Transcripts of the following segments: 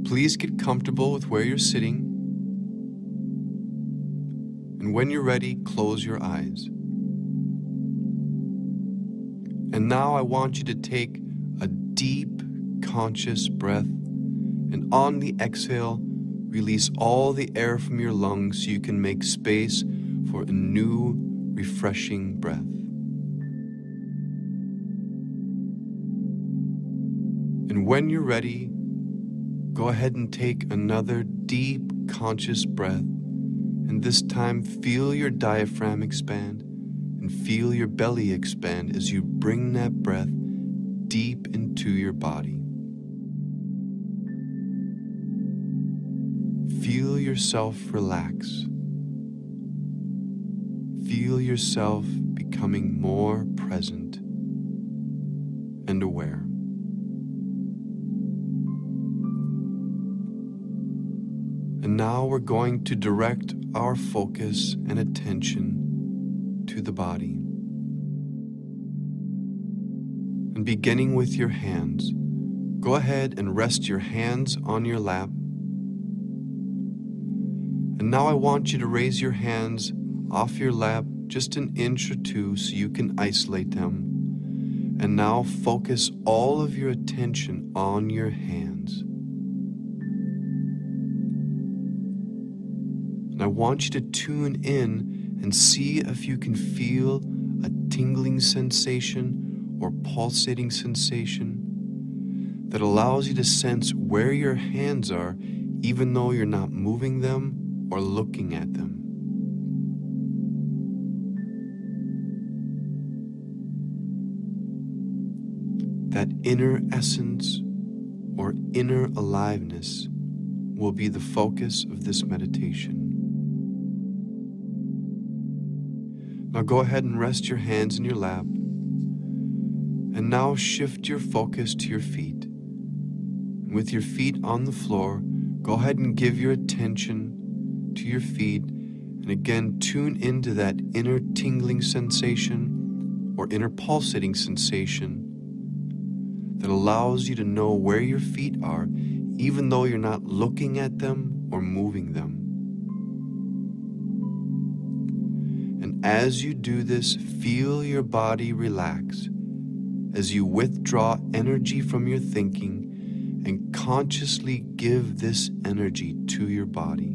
Please get comfortable with where you're sitting. And when you're ready, close your eyes. And now I want you to take a deep, conscious breath, and on the exhale, release all the air from your lungs so you can make space for a new, refreshing breath. And when you're ready, go ahead and take another deep, conscious breath, and this time feel your diaphragm expand and feel your belly expand as you bring that breath deep into your body. Feel yourself relax. Feel yourself becoming more present and aware. And now we're going to direct our focus and attention to the body. And beginning with your hands, go ahead and rest your hands on your lap. And now I want you to raise your hands off your lap just an inch or two so you can isolate them. And now focus all of your attention on your hands. And I want you to tune in and see if you can feel a tingling sensation or pulsating sensation that allows you to sense where your hands are even though you're not moving them or looking at them. That inner essence or inner aliveness will be the focus of this meditation. Now go ahead and rest your hands in your lap, and now shift your focus to your feet. And with your feet on the floor, go ahead and give your attention to your feet, and again tune into that inner tingling sensation or inner pulsating sensation that allows you to know where your feet are even though you're not looking at them or moving them. And as you do this, feel your body relax as you withdraw energy from your thinking and consciously give this energy to your body.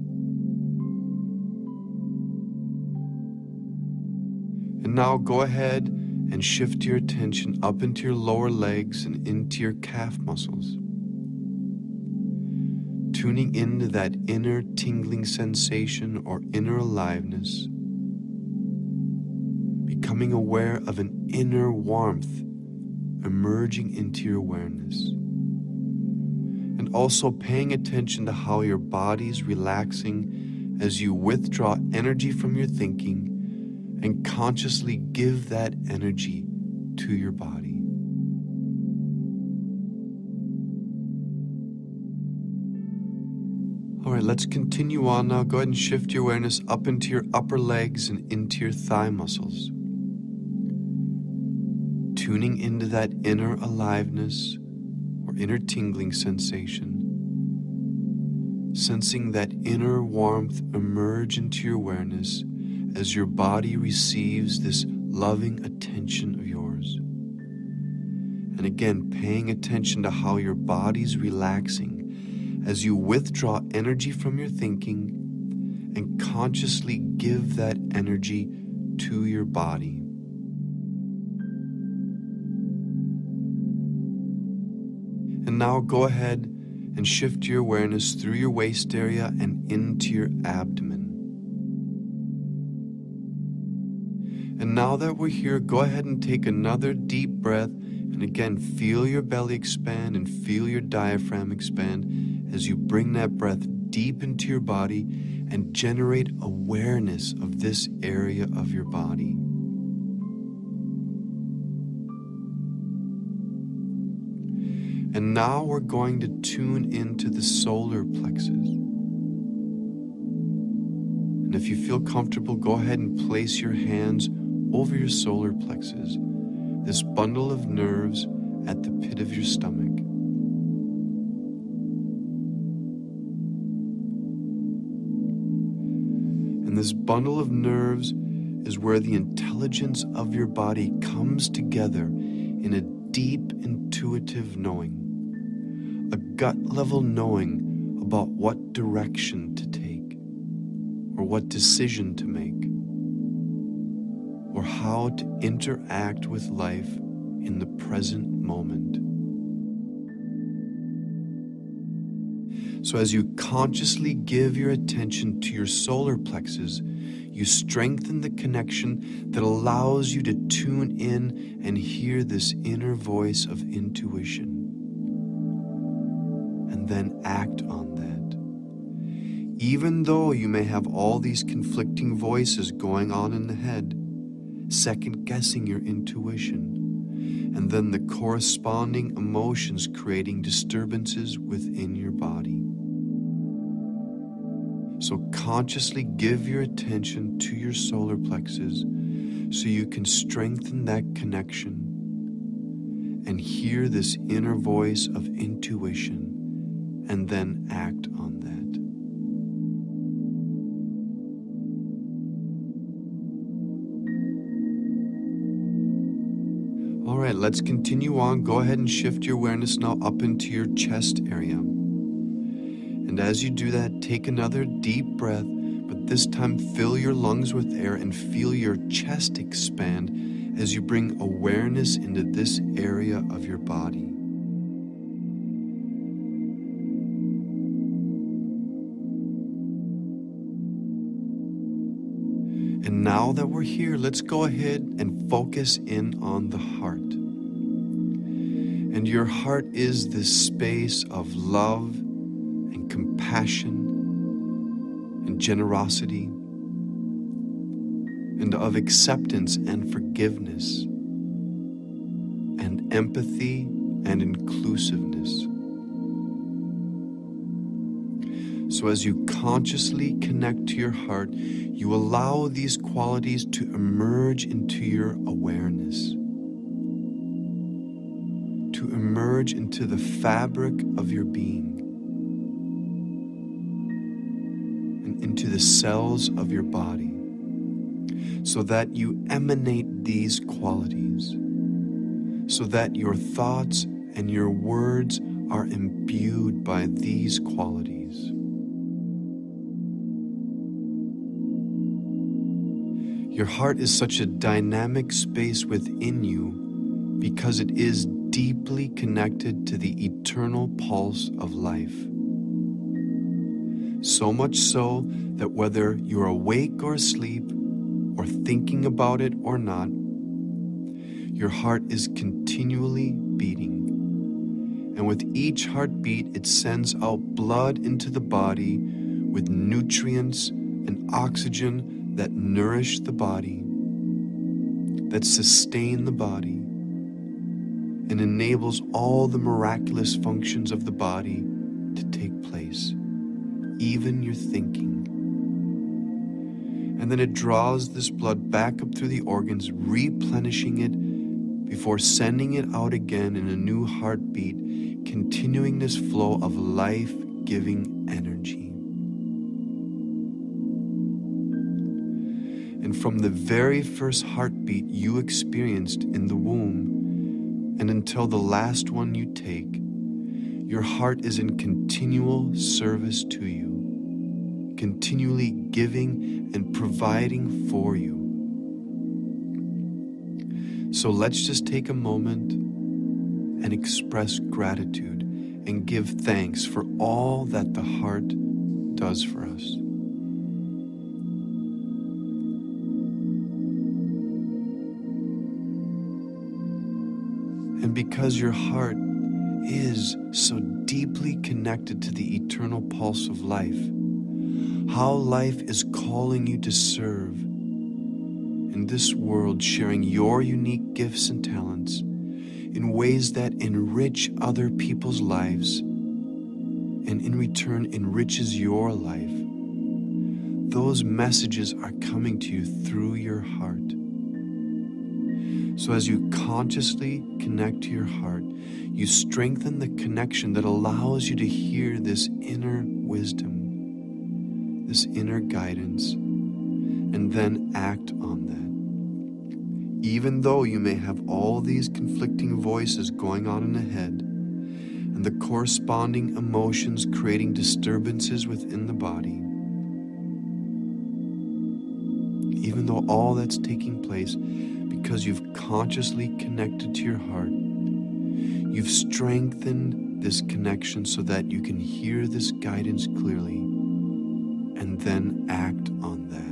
And now go ahead and shift your attention up into your lower legs and into your calf muscles, tuning into that inner tingling sensation or inner aliveness, becoming aware of an inner warmth emerging into your awareness, and also paying attention to how your body's relaxing as you withdraw energy from your thinking and consciously give that energy to your body. All right, let's continue on now. Go ahead and shift your awareness up into your upper legs and into your thigh muscles, tuning into that inner aliveness or inner tingling sensation, sensing that inner warmth emerge into your awareness as your body receives this loving attention of yours. And again, paying attention to how your body's relaxing as you withdraw energy from your thinking and consciously give that energy to your body. And now go ahead and shift your awareness through your waist area and into your abdomen. And now that we're here, go ahead and take another deep breath, and again, feel your belly expand and feel your diaphragm expand as you bring that breath deep into your body and generate awareness of this area of your body. And now we're going to tune into the solar plexus. And if you feel comfortable, go ahead and place your hands over your solar plexus, this bundle of nerves at the pit of your stomach. this bundle of nerves is where the intelligence of your body comes together in a deep intuitive knowing, a gut-level knowing about what direction to take, or what decision to make, or how to interact with life in the present moment. So as you consciously give your attention to your solar plexus, you strengthen the connection that allows you to tune in and hear this inner voice of intuition, and then act on that. Even though you may have all these conflicting voices going on in the head, second-guessing your intuition, and then the corresponding emotions creating disturbances within your body. So consciously give your attention to your solar plexus so you can strengthen that connection and hear this inner voice of intuition, and then act on that. All right, let's continue on. Go ahead and shift your awareness now up into your chest area. And as you do that, take another deep breath, but this time fill your lungs with air and feel your chest expand as you bring awareness into this area of your body. And now that we're here, let's go ahead and focus in on the heart. And your heart is this space of love and compassion and generosity, and of acceptance and forgiveness and empathy and inclusiveness. So as you consciously connect to your heart, you allow these qualities to emerge into your awareness, to emerge into the fabric of your being, into the cells of your body, so that you emanate these qualities, so that your thoughts and your words are imbued by these qualities. Your heart is such a dynamic space within you because it is deeply connected to the eternal pulse of life. So much so that whether you're awake or asleep, or thinking about it or not, your heart is continually beating. And with each heartbeat, it sends out blood into the body with nutrients and oxygen that nourish the body, that sustain the body, and enables all the miraculous functions of the body to take place. Even your thinking. And then it draws this blood back up through the organs, replenishing it before sending it out again in a new heartbeat, continuing this flow of life-giving energy. And from the very first heartbeat you experienced in the womb and until the last one you take, your heart is in continual service to you, continually giving and providing for you. So let's just take a moment and express gratitude and give thanks for all that the heart does for us. And because your heart is so deeply connected to the eternal pulse of life, how life is calling you to serve in this world, sharing your unique gifts and talents in ways that enrich other people's lives and in return enriches your life. Those messages are coming to you through your heart. So as you consciously connect to your heart, you strengthen the connection that allows you to hear this inner wisdom, this inner guidance, and then act on that. Even though you may have all these conflicting voices going on in the head, and the corresponding emotions creating disturbances within the body, even though all that's taking place because you've consciously connected to your heart, you've strengthened this connection so that you can hear this guidance clearly and then act on that.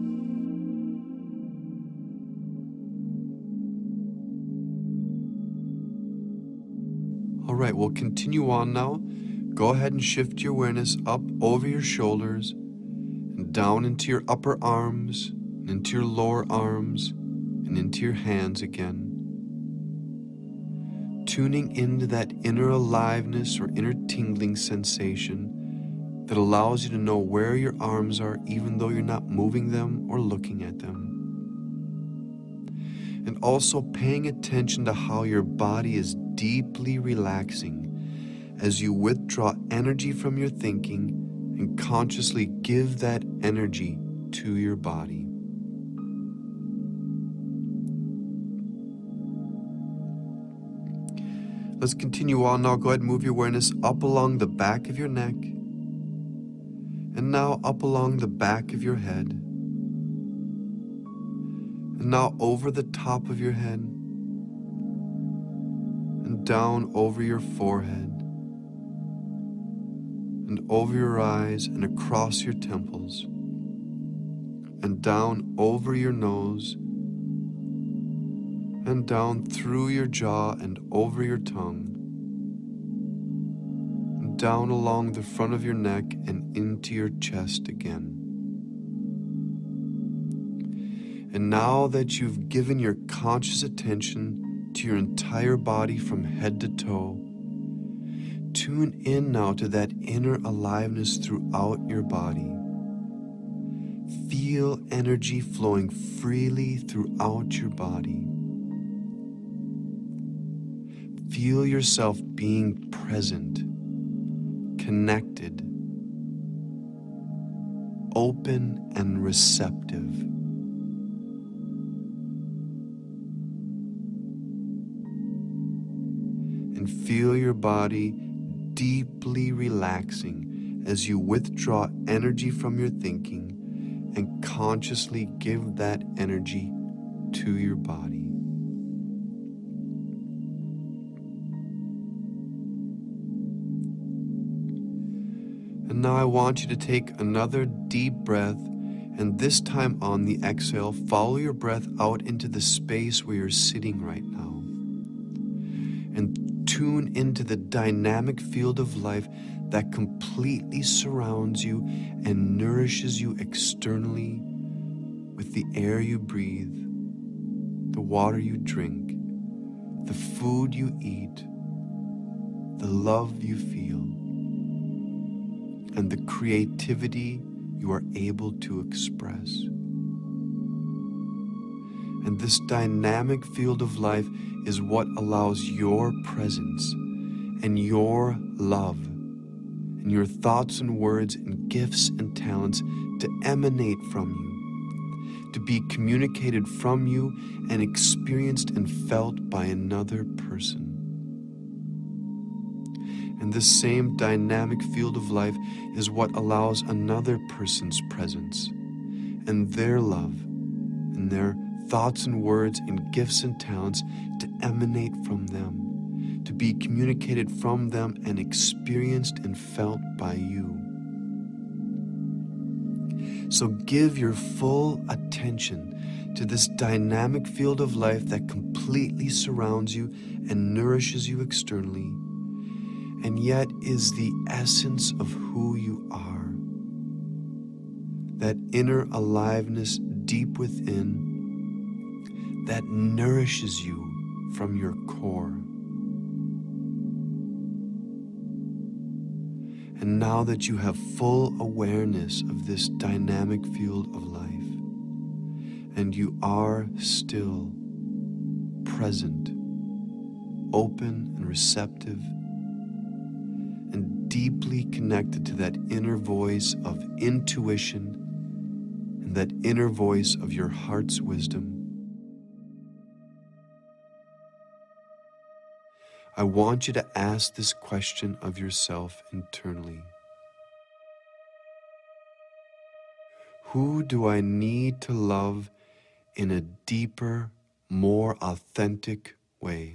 All right, we'll continue on now. Go ahead and shift your awareness up over your shoulders and down into your upper arms and into your lower arms and into your hands again. Tuning into that inner aliveness or inner tingling sensation that allows you to know where your arms are even though you're not moving them or looking at them. And also paying attention to how your body is deeply relaxing as you withdraw energy from your thinking and consciously give that energy to your body. Let's continue on now. Go ahead and move your awareness up along the back of your neck, and now up along the back of your head, and now over the top of your head, and down over your forehead, and over your eyes and across your temples, and down over your nose, and down through your jaw and over your tongue, and down along the front of your neck and into your chest again. And now that you've given your conscious attention to your entire body from head to toe, tune in now to that inner aliveness throughout your body. Feel energy flowing freely throughout your body. Feel yourself being present, connected, open and receptive. And feel your body deeply relaxing as you withdraw energy from your thinking and consciously give that energy to your body. And now I want you to take another deep breath, and this time on the exhale, follow your breath out into the space where you're sitting right now. And tune into the dynamic field of life that completely surrounds you and nourishes you externally with the air you breathe, the water you drink, the food you eat, the love you feel, and the creativity you are able to express. And this dynamic field of life is what allows your presence and your love and your thoughts and words and gifts and talents to emanate from you, to be communicated from you and experienced and felt by another person. And this same dynamic field of life is what allows another person's presence and their love and their thoughts and words and gifts and talents to emanate from them, to be communicated from them and experienced and felt by you. So give your full attention to this dynamic field of life that completely surrounds you and nourishes you externally, and yet is the essence of who you are. That inner aliveness deep within that nourishes you from your core. And now that you have full awareness of this dynamic field of life, and you are still present, open and receptive, and deeply connected to that inner voice of intuition and that inner voice of your heart's wisdom. I want you to ask this question of yourself internally. Who do I need to love in a deeper, more authentic way?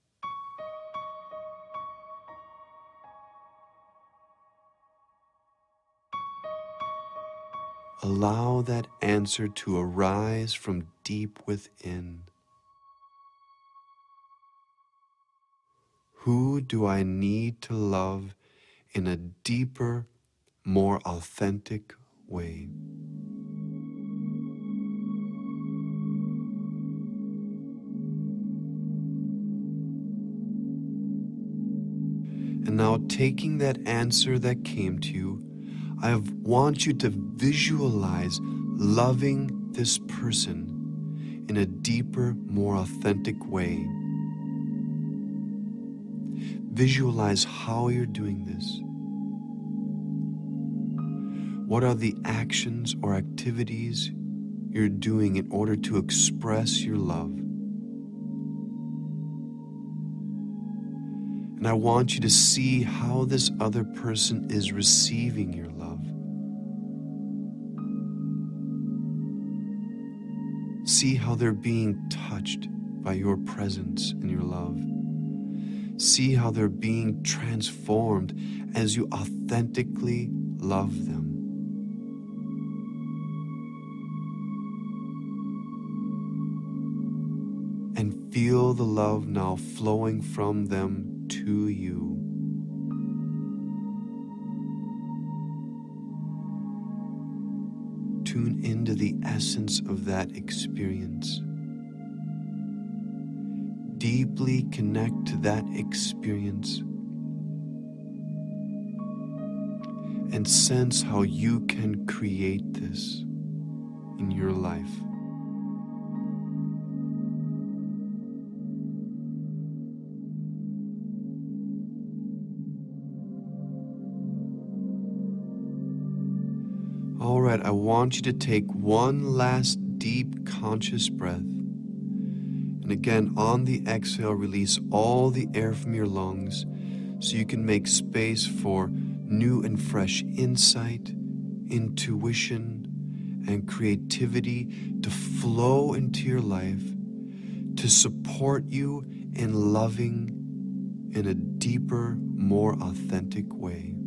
Allow that answer to arise from deep within. Who do I need to love in a deeper, more authentic way? And now, taking that answer that came to you, I want you to visualize loving this person in a deeper, more authentic way. Visualize how you're doing this. What are the actions or activities you're doing in order to express your love? And I want you to see how this other person is receiving your love. See how they're being touched by your presence and your love. See how they're being transformed as you authentically love them. And feel the love now flowing from them to you. Tune into the essence of that experience. Deeply connect to that experience and sense how you can create this in your life. All right, I want you to take one last deep conscious breath. And again, on the exhale, release all the air from your lungs so you can make space for new and fresh insight, intuition, and creativity to flow into your life, to support you in loving in a deeper, more authentic way.